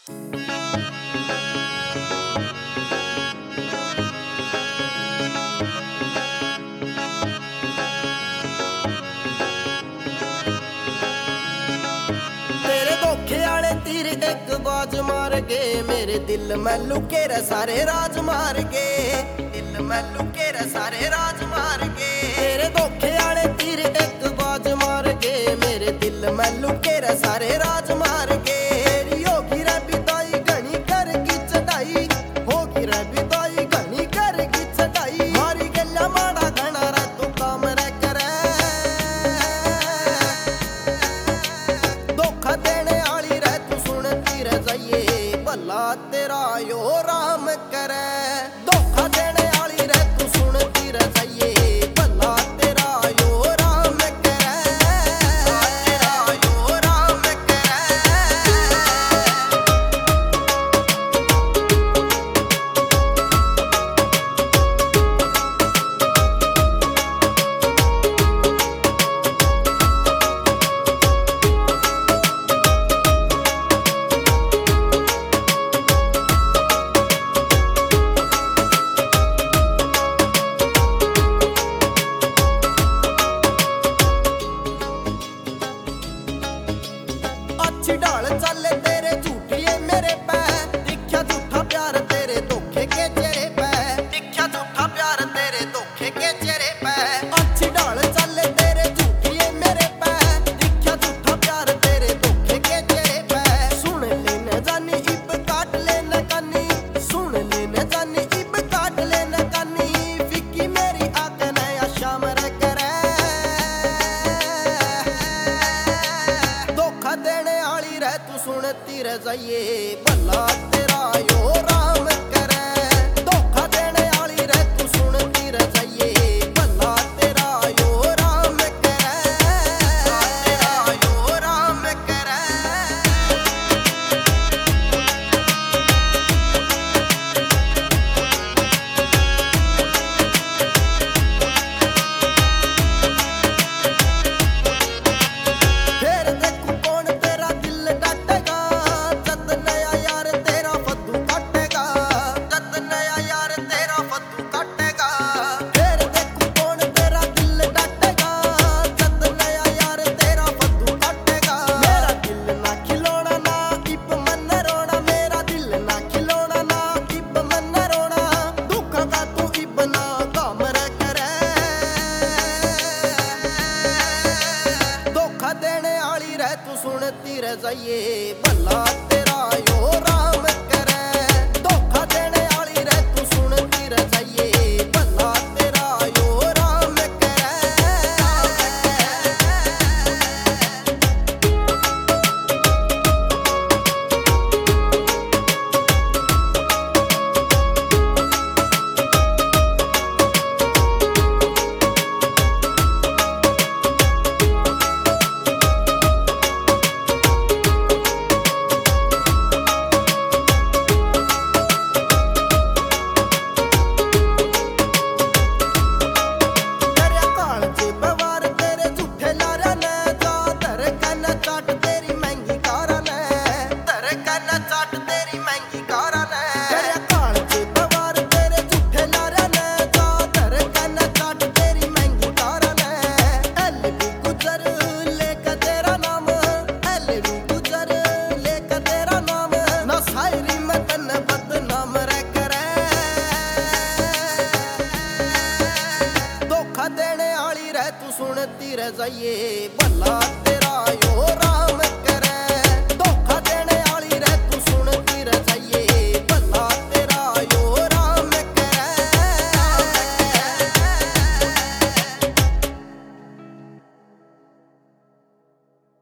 तेरे धोखे आले तीर एक बाज मार के मेरे दिल में लुके रे सारे राज मार के, दिल में लुके रे सारे राज मार के। तेरे धोखे आले तीर एक बाज मार के मेरे दिल में लुके रे सारे राज मार के। होगी रे बिदाई घनी कर की चढ़ाई, होगी रे बिदाई घनी कर की चढ़ाई। मारी गल्ला माड़ा घना रे तू काम रे करे, धोखा देने आली रे तू सुनती रह जाइए भला तेरा यो राम करे। धोखा देने आली रे तू सुनती रह जाइए भला तेरा यो राम करे, तेरा यो राम करे। अच्छी ढाल चले तेरे झूठिए मेरे पे, दिखा झूठा प्यार तेरे धोखे के चेहरे पे, दिखा झूठा प्यार तेरे धोखे के चेहरे पे। अच्छी ढाल चले तेरे झूठिए मेरे पे, दिखा झूठा प्यार तेरे धोखे के चेहरे पे। सुन ले न जानी इब काट ले न कानी, सुन ले न जानी इब काट ले न कानी। फिक्की मेरी आंख नया शाम रे करे, धोखा देने आली रे तू सुनती रह जाइए भला तेरा यो राम करे। धोखा देने आली रे तू सुनती रह जाइए भला तेरा यो राम करे, तेरा यो राम करे। फिर देखू कौन तेरा दिल डाटेगा, जद नया यार तेरा फद्दू काटेगा, जद नया यार तेरा फद्दू काटेगा। फिर देखू कौन तेरा दिल डाटेगा, जद नया यार तेरा फद्दू काटेगा। मेरा दिल ना खिलौना ना इब मन रोना, मेरा दिल ना खिलौना ना इब मन रोना। दुख का तू इब ना काम रे करे, धोखा देने आली रे तू सुनती रह जाइए भला तेरा यो राम करे। धोखा देने आली रे तू सुनती रह जाइए भला तेरा यो राम करे। तेरे कालजे बवार तेरे झूठे लारा ने, जा धर कन चाट तेरी महंगी कारा ने, धर कन चाट तेरी महंगी कारा ने। तेरे कालजे बवार तेरे झूठे लारा ने, जा धर कन चाट तेरी महंगी कारा ने। एल भी गुजर लेकर तेरा नाम, एल भी गुजर लेकर तेरा नाम। ना शायरी में तन बदनाम रे करे, धोखा देने आली रे तू सुनती रह जाइए भला तेरा यो राम